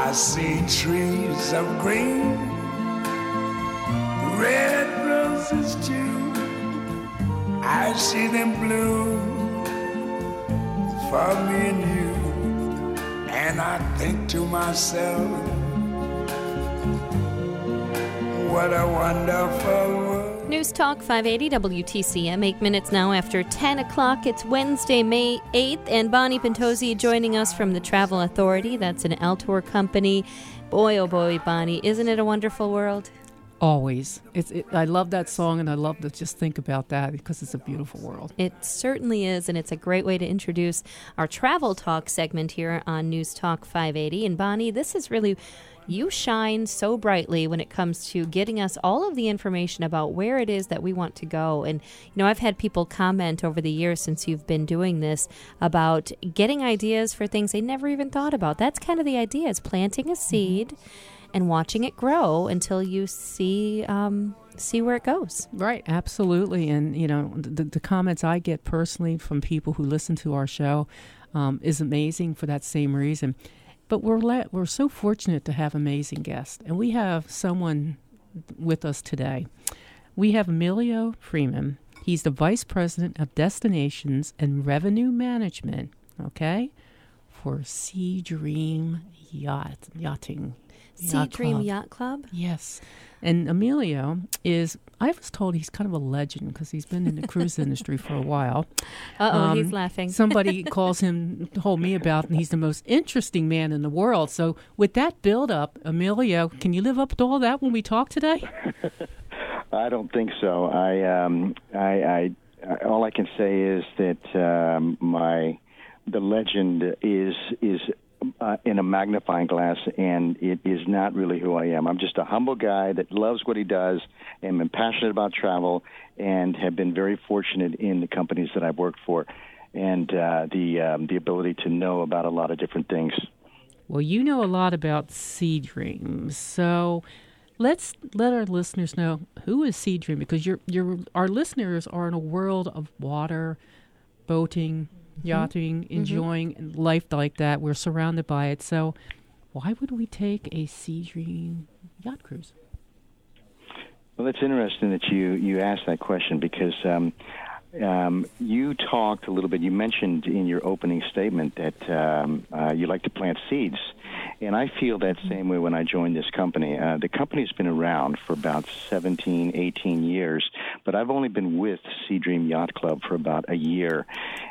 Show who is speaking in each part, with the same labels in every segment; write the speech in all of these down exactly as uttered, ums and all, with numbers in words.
Speaker 1: I see trees of green, red roses too. I see them bloom for me and you. And I think to myself, what a wonderful world.
Speaker 2: News Talk five eighty W T C M, eight minutes now after ten o'clock. It's Wednesday, May eighth, and Bonnie Pentozzi joining us from the Travel Authority. That's an Altour company. Boy, oh boy, Bonnie, isn't it a wonderful world?
Speaker 3: Always. It's. It, I love that song, and I love to just think about that because it's a beautiful world.
Speaker 2: It certainly is, and it's a great way to introduce our Travel Talk segment here on News Talk five eighty. And Bonnie, this is really... You shine so brightly when it comes to getting us all of the information about where it is that we want to go. And, you know, I've had people comment over the years since you've been doing this about getting ideas for things they never even thought about. That's kind of the idea, is planting a seed mm-hmm. and watching it grow until you see um, see where it goes.
Speaker 3: Right, absolutely. And, you know, the, the comments I get personally from people who listen to our show um, is amazing for that same reason. But we're le- we're so fortunate to have amazing guests. And we have someone with us today. We have Emilio Freeman. He's the Vice President of Destinations and Revenue Management, okay, for Sea Dream Yacht, Yachting.
Speaker 2: Sea
Speaker 3: Yacht
Speaker 2: Dream
Speaker 3: Club.
Speaker 2: Yacht Club?
Speaker 3: Yes. And Emilio is, I was told he's kind of a legend because he's been in the cruise industry for a while.
Speaker 2: Uh-oh,
Speaker 3: Um,
Speaker 2: he's laughing.
Speaker 3: Somebody calls him, told me about, and he's the most interesting man in the world. So with that build-up, Emilio, can you live up to all that when we talk today?
Speaker 4: I don't think so. I, um, I, I, all I can say is that um, my the legend is is. Uh, in a magnifying glass, and it is not really who I am. I'm just a humble guy that loves what he does, and am passionate about travel, and have been very fortunate in the companies that I've worked for, and uh, the um, the ability to know about a lot of different things.
Speaker 3: Well, you know a lot about Sea Dream, so let's let our listeners know, who is Sea Dream, because you're, you're, our listeners are in a world of water, boating, yachting, mm-hmm. enjoying mm-hmm. life like that. We're surrounded by it. So why would we take a Sea Dream yacht cruise?
Speaker 4: Well, it's interesting that you, you asked that question because um, um, you talked a little bit, you mentioned in your opening statement that um, uh, you like to plant seeds. And I feel that same way when I joined this company. Uh, the company's been around for about seventeen, eighteen years, but I've only been with Sea Dream Yacht Club for about a year.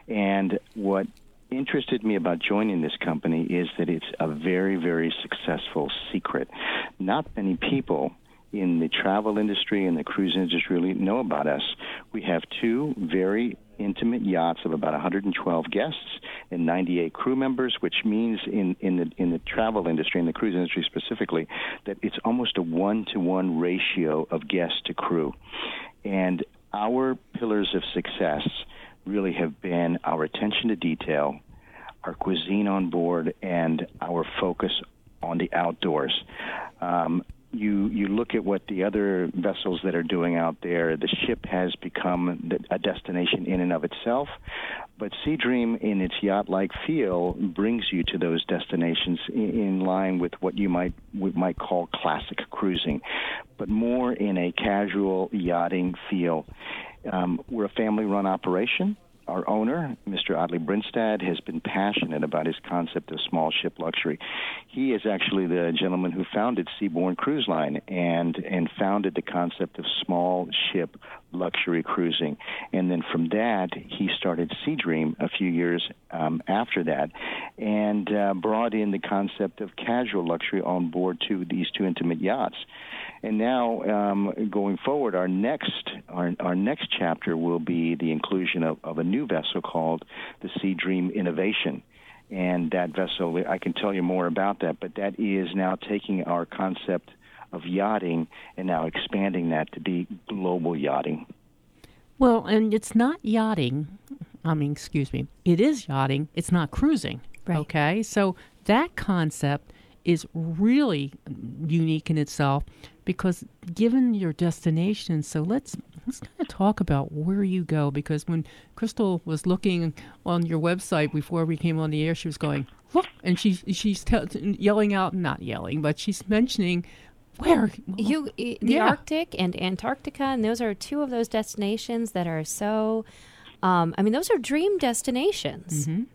Speaker 4: And what interested me about joining this company is that it's a very, very successful secret. Not many people in the travel industry and the cruise industry really know about us. We have two very intimate yachts of about one hundred twelve guests and ninety-eight crew members, which means in, in the in the travel industry, in the cruise industry specifically, that it's almost a one-to-one ratio of guests to crew. And our pillars of success really have been our attention to detail, our cuisine on board, and our focus on the outdoors. Um, You you look at what the other vessels that are doing out there, the ship has become a destination in and of itself, but Sea Dream, in its yacht-like feel, brings you to those destinations in, in line with what you might we might call classic cruising, but more in a casual yachting feel. Um, we're a family-run operation. Our owner, Mister Audley Brinstad, has been passionate about his concept of small ship luxury. He is actually the gentleman who founded Seabourn Cruise Line and, and founded the concept of small ship luxury cruising. And then from that, he started Sea Dream a few years um, after that and uh, brought in the concept of casual luxury on board to these two intimate yachts. And now, um, going forward, our next our, our next chapter will be the inclusion of, of a new vessel called the Sea Dream Innovation. And that vessel, I can tell you more about that, but that is now taking our concept of yachting and now expanding that to be global yachting.
Speaker 3: Well, and it's not yachting. I mean, excuse me. It is yachting. It's not cruising.
Speaker 2: Right.
Speaker 3: Okay? So that concept is really unique in itself because given your destination, so let's let's kind of talk about where you go, because when Crystal was looking on your website before we came on the air, she was going, look, And she's she's te- yelling out, not yelling, but she's mentioning where
Speaker 2: you the yeah. Arctic and Antarctica, and those are two of those destinations that are so. Um, I mean, those are dream destinations.
Speaker 3: Mm-hmm.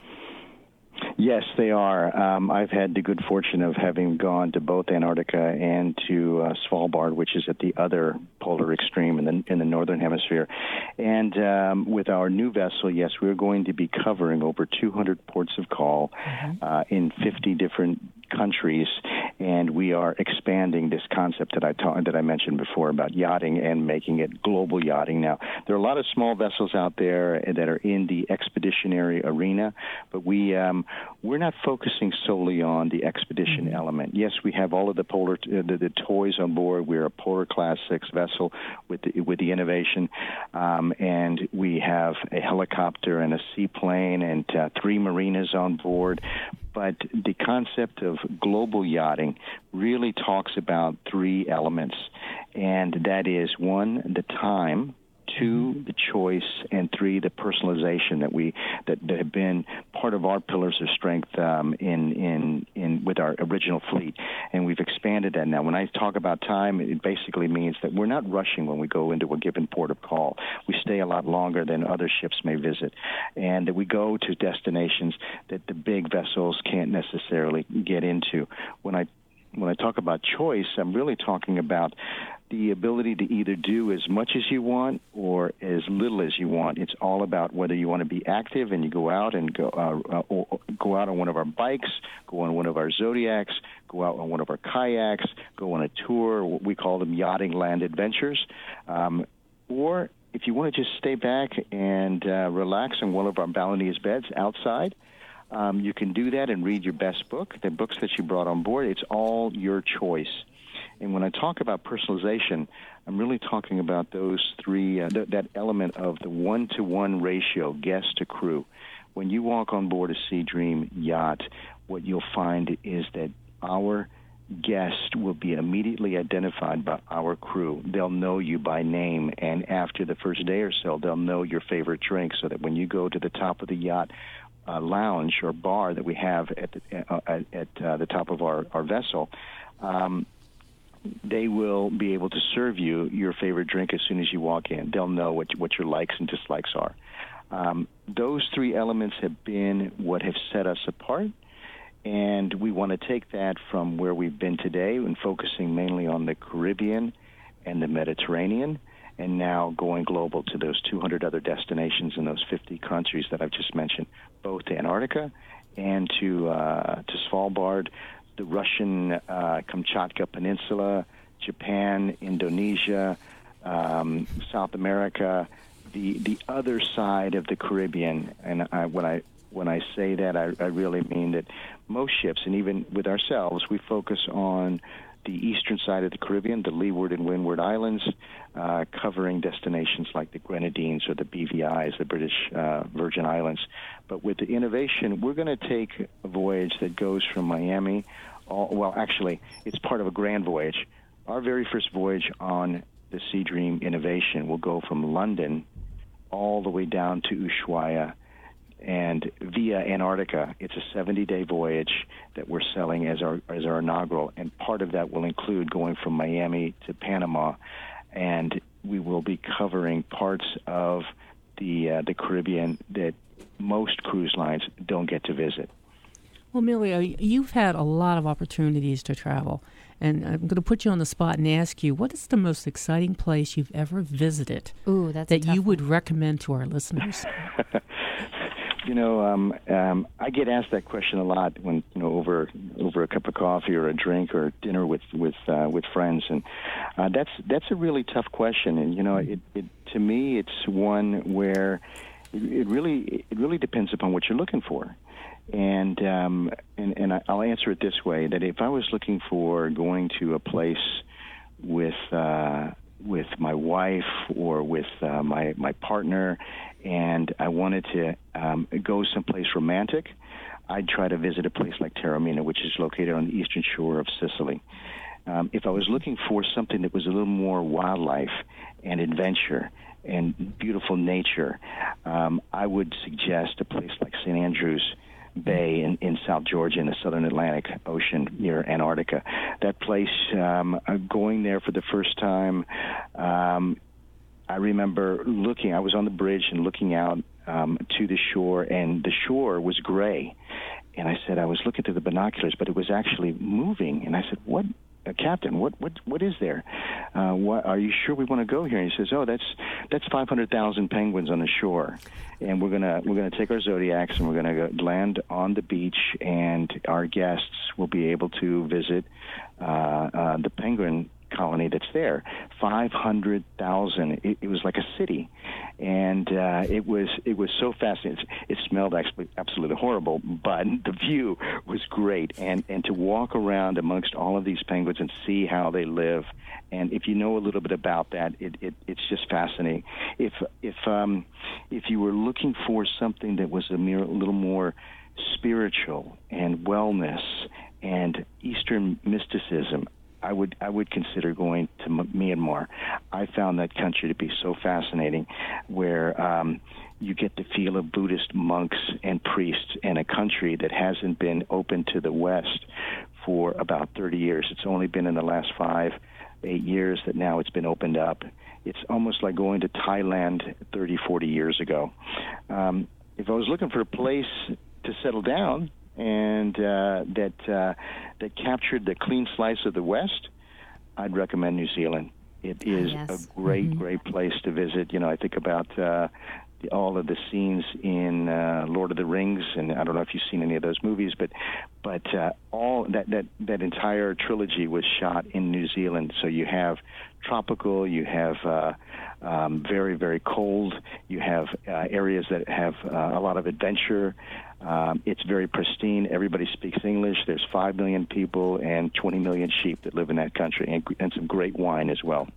Speaker 4: Yes, they are. Um, I've had the good fortune of having gone to both Antarctica and to uh, Svalbard, which is at the other polar extreme in the in the northern hemisphere. And um, with our new vessel, yes, we're going to be covering over two hundred ports of call mm-hmm. uh, in fifty different countries, and we are expanding this concept that I ta- that I mentioned before about yachting and making it global yachting. Now, there are a lot of small vessels out there that are in the expeditionary arena, but we um, we're not focusing solely on the expedition mm-hmm. element. Yes, we have all of the polar uh, the, the toys on board. We're a Polar Class six vessel with the, with the Innovation, um, and we have a helicopter and a seaplane and uh, three marinas on board. But the concept of global yachting really talks about three elements, and that is, one, the time, two, the choice, and three, the personalization that we that, that have been part of our pillars of strength um, in in in with our original fleet, and we've expanded that now. When I talk about time, it basically means that we're not rushing when we go into a given port of call. We stay a lot longer than other ships may visit, and that we go to destinations that the big vessels can't necessarily get into. When I when I talk about choice, I'm really talking about the ability to either do as much as you want or as little as you want. It's all about whether you want to be active and you go out and go uh, uh, or go out on one of our bikes, go on one of our Zodiacs, go out on one of our kayaks, go on a tour. We call them yachting land adventures. Um, or if you want to just stay back and uh, relax on one of our Balinese beds outside, um, you can do that and read your best book, the books that you brought on board. It's all your choice. And when I talk about personalization, I'm really talking about those three, uh, th- that element of the one-to-one ratio, guest to crew. When you walk on board a Sea Dream yacht, what you'll find is that our guest will be immediately identified by our crew. They'll know you by name, and after the first day or so, they'll know your favorite drink, so that when you go to the top of the yacht uh, lounge or bar that we have at the, uh, at, at uh, the top of our, our vessel, um, they will be able to serve you your favorite drink as soon as you walk in. They'll know what what your likes and dislikes are. Um, those three elements have been what have set us apart, and we want to take that from where we've been today and focusing mainly on the Caribbean and the Mediterranean, and now going global to those two hundred other destinations in those fifty countries that I've just mentioned, both to Antarctica and to uh, to Svalbard, the Russian uh, Kamchatka Peninsula, Japan, Indonesia, um, South America, the the other side of the Caribbean. And I, when I when I say that, I, I really mean that most ships, and even with ourselves, we focus on the eastern side of the Caribbean, the Leeward and Windward Islands, uh, covering destinations like the Grenadines or the B V Is, the British uh, Virgin Islands. But with the Innovation, we're going to take a voyage that goes from Miami. All, well, actually, it's part of a grand voyage. Our very first voyage on the Sea Dream Innovation will go from London all the way down to Ushuaia and via Antarctica. It's a seventy-day voyage that we're selling as our as our inaugural, and part of that will include going from Miami to Panama, and we will be covering parts of the uh, the Caribbean that most cruise lines don't get to visit.
Speaker 3: Well, Emilio, you've had a lot of opportunities to travel, and I'm going to put you on the spot and ask you, what is the most exciting place you've ever visited
Speaker 2: Ooh, that's
Speaker 3: that
Speaker 2: a tough
Speaker 3: you would
Speaker 2: one.
Speaker 3: recommend to our listeners?
Speaker 4: You know, um, um, I get asked that question a lot when you know over over a cup of coffee or a drink or dinner with with uh, with friends, and uh, that's that's a really tough question. And you know, it, it to me, it's one where it, it really it really depends upon what you're looking for. And um, and and I'll answer it this way: that if I was looking for going to a place with uh, with my wife or with uh, my my partner, and I wanted to um, go someplace romantic, I'd try to visit a place like Taormina, which is located on the eastern shore of Sicily. Um, if I was looking for something that was a little more wildlife and adventure and beautiful nature, um, I would suggest a place like Saint Andrews bay in, in South Georgia in the southern Atlantic Ocean near Antarctica. That place, um, going there for the first time, um, I remember looking, I was on the bridge and looking out um, to the shore, and the shore was gray. And I said, I was looking through the binoculars, but it was actually moving. And I said, what? Uh, Captain, what what what is there? Uh, what, are you sure we want to go here? And he says, oh, that's that's five hundred thousand penguins on the shore, and we're gonna we're gonna take our Zodiacs and we're gonna go land on the beach, and our guests will be able to visit uh, uh, the penguin colony that's there. five hundred thousand. It, it was like a city, and uh, it was it was so fascinating. It, it smelled actually absolutely horrible, but the view was great. And and to walk around amongst all of these penguins and see how they live, and if you know a little bit about that, it, it it's just fascinating. If if um, if you were looking for something that was a, mere, a little more spiritual and wellness and Eastern mysticism, I would I would consider going to Myanmar. I found that country to be so fascinating, where um, you get the feel of Buddhist monks and priests in a country that hasn't been open to the West for about thirty years. It's only been in the last five, eight years that now it's been opened up. It's almost like going to Thailand thirty, forty years ago. Um, if I was looking for a place to settle down, and uh, that uh, that captured the clean slice of the West, I'd recommend New Zealand. It is
Speaker 2: yes.
Speaker 4: a great,
Speaker 3: Mm-hmm.
Speaker 4: great place to visit. You know, I think about uh, the, all of the scenes in uh, Lord of the Rings, and I don't know if you've seen any of those movies, but but uh, all that, that that entire trilogy was shot in New Zealand. So you have tropical, you have uh, um, very, very cold, you have uh, areas that have uh, a lot of adventure. Um, it's very pristine. Everybody speaks English. There's five million people and twenty million sheep that live in that country, and, and some great wine as well.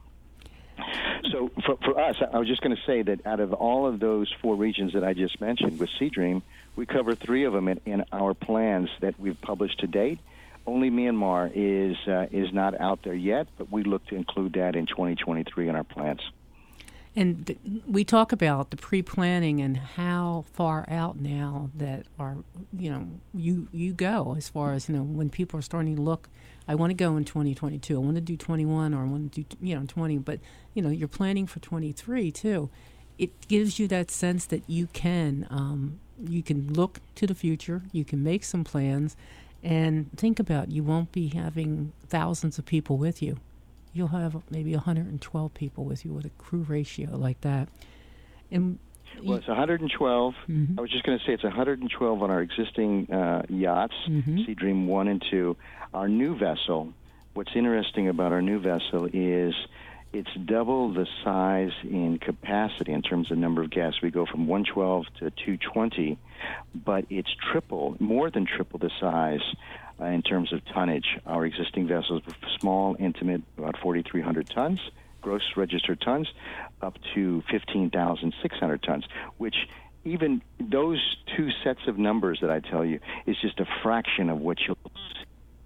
Speaker 4: So for, for us, I was just going to say that out of all of those four regions that I just mentioned with Sea Dream, we cover three of them in, in our plans that we've published to date. Only Myanmar is uh, is not out there yet, but we look to include that in twenty twenty-three in our plans.
Speaker 3: And th- we talk about the pre-planning and how far out now that are, you know, you you go as far as, you know, when people are starting to look, I want to go in twenty twenty-two, I want to do twenty-one, or I want to do, you know, twenty, but, you know, you're planning for twenty-three too. It gives you that sense that you can, um, you can look to the future, you can make some plans, and think about, you won't be having thousands of people with you. You'll have maybe one hundred twelve people with you with a crew ratio like that. And
Speaker 4: well, it's one hundred twelve.
Speaker 3: Mm-hmm.
Speaker 4: I was just going to say it's one hundred twelve on our existing uh, yachts,
Speaker 3: Mm-hmm.
Speaker 4: Sea Dream one and two. Our new vessel, what's interesting about our new vessel is it's double the size in capacity in terms of number of guests. We go from one twelve to two twenty, but it's triple, more than triple the size uh, in terms of tonnage. Our existing vessels were small, intimate, about forty-three hundred tons, gross registered tons, up to fifteen thousand six hundred tons, which even those two sets of numbers that I tell you is just a fraction of what you'll see.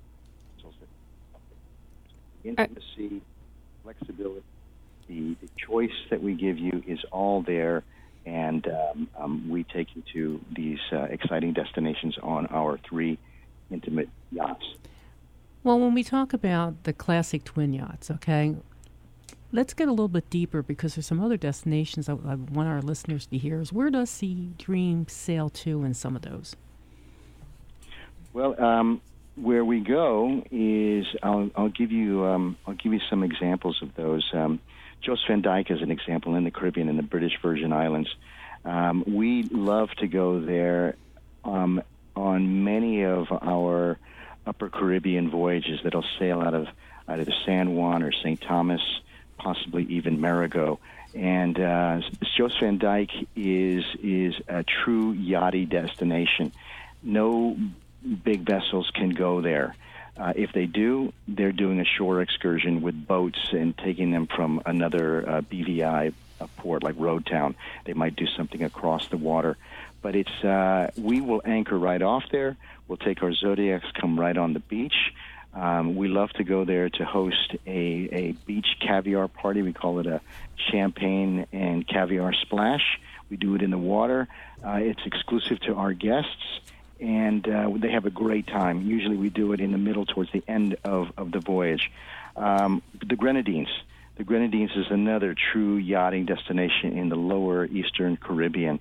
Speaker 4: Intimacy, flexibility, the, the choice that we give you is all there, and um, um, we take you to these uh, exciting destinations on our three intimate yachts.
Speaker 3: Well, when we talk about the classic twin yachts, okay, let's get a little bit deeper, because there's some other destinations I, I want our listeners to hear. Is where does Sea Dream sail to in some of those?
Speaker 4: Well, um, where we go is I'll, I'll give you um, I'll give you some examples of those. Um, Joseph Van Dyke is an example in the Caribbean, in the British Virgin Islands. Um, we love to go there um, on many of our upper Caribbean voyages that'll sail out of either San Juan or Saint Thomas, possibly even Marigot. And uh, Joseph Van Dyke is is a true yachty destination. No big vessels can go there. Uh, if they do, they're doing a shore excursion with boats and taking them from another uh, B V I uh, port like Road Town. They might do something across the water. But it's uh, we will anchor right off there. We'll take our Zodiacs, come right on the beach. Um, we love to go there to host a, a beach caviar party. We call it a champagne and caviar splash. We do it in the water. Uh, it's exclusive to our guests, and uh, they have a great time. Usually we do it in the middle towards the end of, of the voyage. Um, the Grenadines. The Grenadines is another true yachting destination in the lower eastern Caribbean.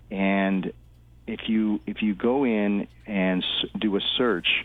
Speaker 4: And if you if you go in and s- do a search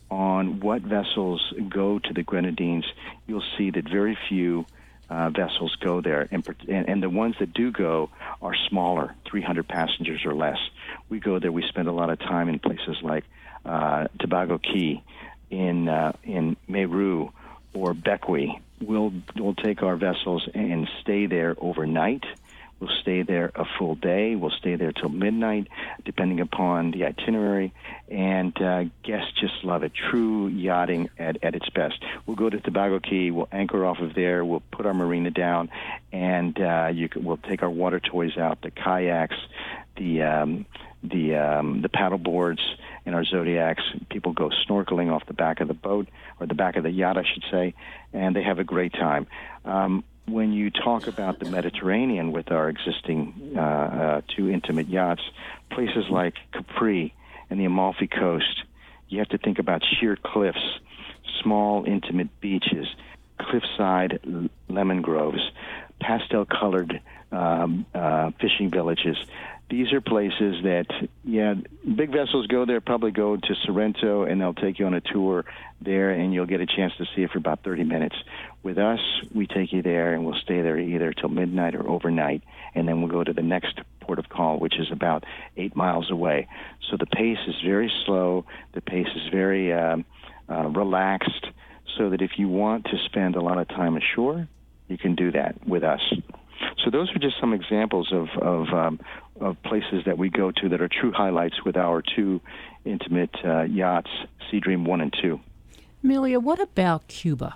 Speaker 4: on what vessels go to the Grenadines, you'll see that very few uh, vessels go there. And, and, and the ones that do go are smaller, three hundred passengers or less. We go there, we spend a lot of time in places like uh, Tobago Key, in uh, in Meru, or Bequia. We'll, we'll take our vessels and stay there overnight. We'll stay there a full day. We'll stay there till midnight, depending upon the itinerary. And uh, guests just love it. True yachting at, at its best. We'll go to Tobago Key. We'll anchor off of there. We'll put our marina down, and uh, you can, we'll take our water toys out, the kayaks, the um, the um, the paddle boards, and our Zodiacs. People go snorkeling off the back of the boat, or the back of the yacht, I should say, and they have a great time. Um, When you talk about the Mediterranean with our existing uh, uh, two intimate yachts, places like Capri and the Amalfi Coast, you have to think about sheer cliffs, small intimate beaches, cliffside l- lemon groves, pastel-colored um, uh, fishing villages. These are places that, yeah, big vessels go there, probably go to Sorrento, and they'll take you on a tour there, and you'll get a chance to see it for about thirty minutes. With us, we take you there, and we'll stay there either till midnight or overnight, and then we'll go to the next port of call, which is about eight miles away. So the pace is very slow. The pace is very uh, uh, relaxed, so that if you want to spend a lot of time ashore, you can do that with us. So those are just some examples of of, um, of places that we go to that are true highlights with our two intimate uh, yachts, Sea Dream one and two.
Speaker 3: Amelia, what about Cuba?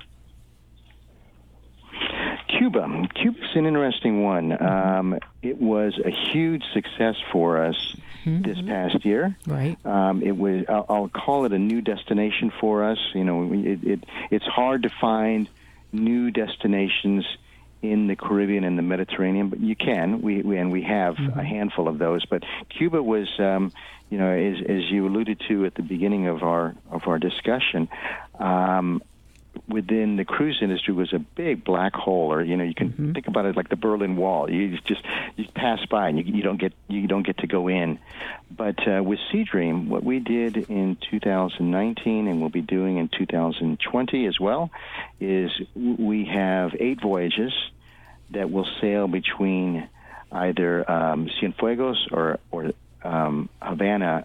Speaker 4: Cuba. Cuba's an interesting one. Um, it was a huge success for us mm-hmm. this past year.
Speaker 3: Right.
Speaker 4: Um, it was. I'll, I'll call it a new destination for us. You know, it, it it's hard to find new destinations in the Caribbean and the Mediterranean, but you can. We, we and we have mm-hmm. a handful of those. But Cuba was, um, you know, as, as you alluded to at the beginning of our of our discussion, um, within the cruise industry was a big black hole, or you know, you can mm-hmm. think about it like the Berlin Wall. You just you pass by and you, you don't get you don't get to go in. But uh, with Sea Dream, what we did in two thousand nineteen and we'll be doing in two thousand twenty as well, is we have eight voyages that will sail between either um, Cienfuegos or or um, Havana,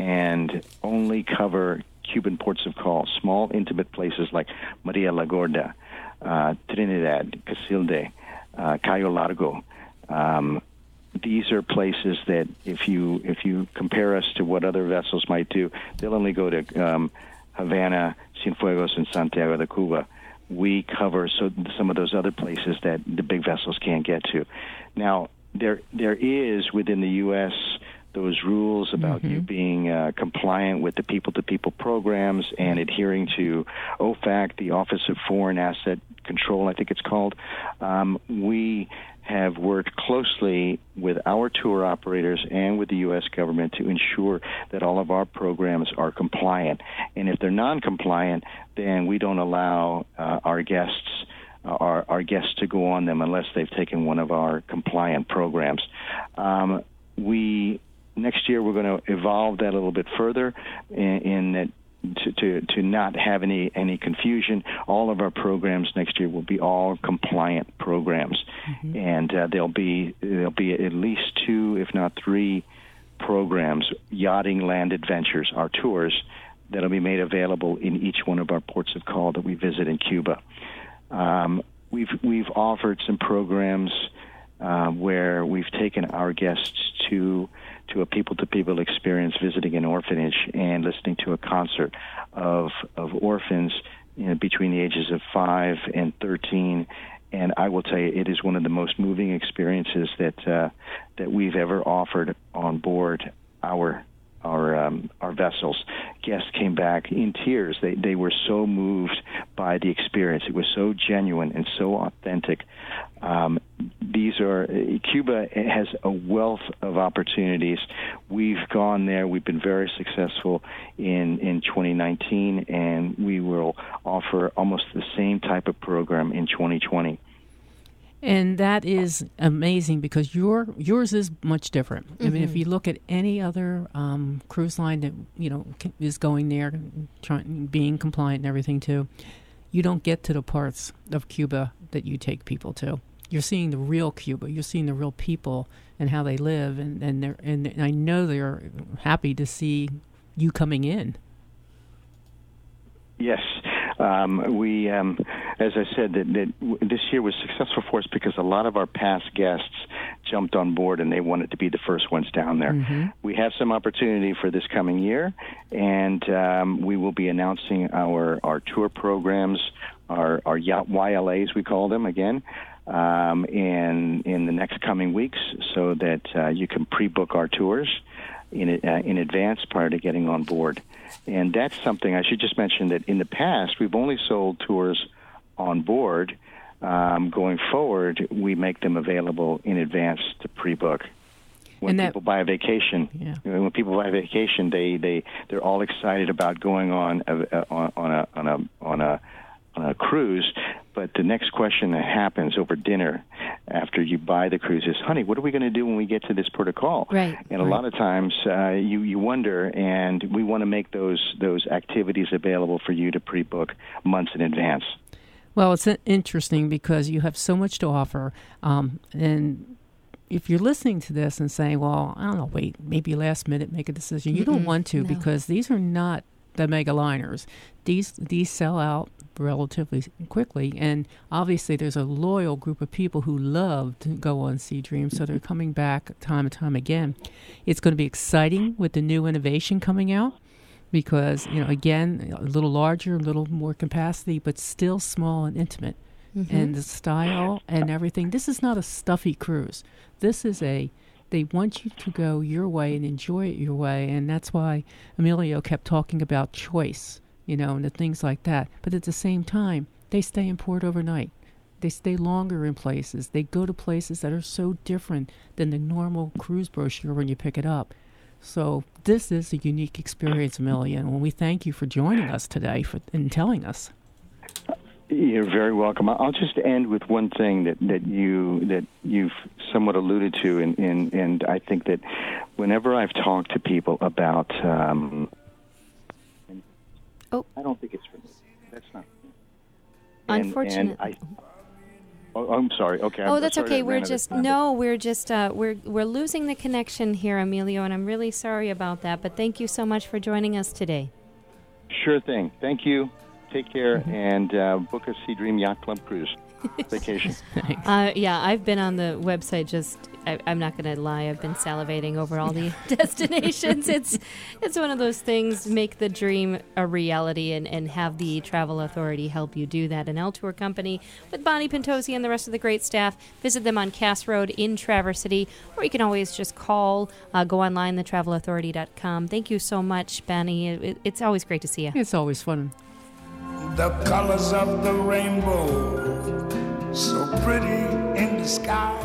Speaker 4: and only cover Cuban ports of call, small, intimate places like Maria La Gorda, uh, Trinidad, Casilde, uh, Cayo Largo. Um, these are places that, if you if you compare us to what other vessels might do, they'll only go to um, Havana, Cienfuegos, and Santiago de Cuba. We cover so some of those other places that the big vessels can't get to. Now, there there is within the U S those rules about mm-hmm. you being uh, compliant with the people-to-people programs and adhering to O F A C, the Office of Foreign Asset Control, I think it's called. Um, we have worked closely with our tour operators and with the U S government to ensure that all of our programs are compliant. And if they're non-compliant, then we don't allow uh, our guests uh, our, our guests to go on them unless they've taken one of our compliant programs. Um, we next year we're going to evolve that a little bit further in, in that To, to to not have any any confusion. All of our programs next year will be all compliant programs, mm-hmm. and uh, there'll be there'll be at least two, if not three, programs, yachting land adventures, our tours, that'll be made available in each one of our ports of call that we visit in Cuba. Um, we've we've offered some programs uh, where we've taken our guests to. to a people-to-people experience, visiting an orphanage and listening to a concert of of orphans, you know, between the ages of five and thirteen. And I will tell you, it is one of the most moving experiences that uh, that we've ever offered on board our our um, our vessel. vessels. Guests came back in tears. They they were so moved by the experience. It was so genuine and so authentic. Um, these are Cuba has a wealth of opportunities. We've gone there. We've been very successful in in twenty nineteen, and we will offer almost the same type of program in twenty twenty.
Speaker 3: And that is amazing because your yours is much different. Mm-hmm. I mean, if you look at any other um, cruise line that you know is going there, trying, being compliant and everything too, you don't get to the parts of Cuba that you take people to. You're seeing the real Cuba. You're seeing the real people and how they live, and and they're and I know they're happy to see you coming in.
Speaker 4: Yes. Um, we, um, as I said, that, that w- this year was successful for us because a lot of our past guests jumped on board and they wanted to be the first ones down there. Mm-hmm. We have some opportunity for this coming year, and um, we will be announcing our, our tour programs, our, our Y L As, we call them again, um, in, in the next coming weeks so that uh, you can pre-book our tours in uh, in advance prior to getting on board. And that's something I should just mention that in the past, we've only sold tours on board. Um, going forward, we make them available in advance to pre-book. When that, people buy a vacation, yeah. when people buy a vacation, they, they, they're all excited about going on a, on, on a on a on a on a cruise, but the next question that happens over dinner after you buy the cruise is, honey, what are we going to do when we get to this port of call?
Speaker 2: Right.
Speaker 4: And a
Speaker 2: right.
Speaker 4: lot of times uh, you, you wonder, and we want to make those those activities available for you to pre-book months in advance.
Speaker 3: Well, it's interesting because you have so much to offer, um, and if you're listening to this and saying, well, I don't know, wait, maybe last minute make a decision, you Mm-mm, don't want to no. because these are not the mega liners. These these sell out relatively quickly, and obviously there's a loyal group of people who love to go on Sea Dream, so they're coming back time and time again. It's going to be exciting with the new innovation coming out because, you know, again, a little larger, a little more capacity, but still small and intimate. Mm-hmm. And the style and everything. This is not a stuffy cruise. This is a They want you to go your way and enjoy it your way, and that's why Emilio kept talking about choice, you know, and the things like that. But at the same time, they stay in port overnight. They stay longer in places. They go to places that are so different than the normal cruise brochure when you pick it up. So this is a unique experience, Emilio, and we thank you for joining us today for, and telling us.
Speaker 4: You're very welcome. I'll just end with one thing that, that you that you've somewhat alluded to, and, and, and I think that whenever I've talked to people about, um,
Speaker 2: oh,
Speaker 4: I don't think it's for me. That's not.
Speaker 2: Unfortunately.
Speaker 4: And, and I, oh, I'm sorry. Okay.
Speaker 2: Oh,
Speaker 4: I'm
Speaker 2: that's
Speaker 4: sorry
Speaker 2: okay.
Speaker 4: that
Speaker 2: We're
Speaker 4: ran
Speaker 2: just
Speaker 4: out of time.
Speaker 2: no. We're just uh, we're we're losing the connection here, Emilio, and I'm really sorry about that. But thank you so much for joining us today.
Speaker 4: Sure thing. Thank you. Take care, mm-hmm. and uh, book a Sea Dream Yacht Club cruise vacation.
Speaker 2: uh, yeah, I've been on the website. Just, I, I'm not going to lie. I've been salivating over all the destinations. It's, it's one of those things. Make the dream a reality, and, and have the travel authority help you do that. An L Tour company with Bonnie Pintosi and the rest of the great staff. Visit them on Cass Road in Traverse City, or you can always just call. Uh, go online, the travel authority dot com. Thank you so much, Bonnie. It, it's always great to see you.
Speaker 3: It's always fun.
Speaker 1: The colors of the rainbow, so pretty in the sky.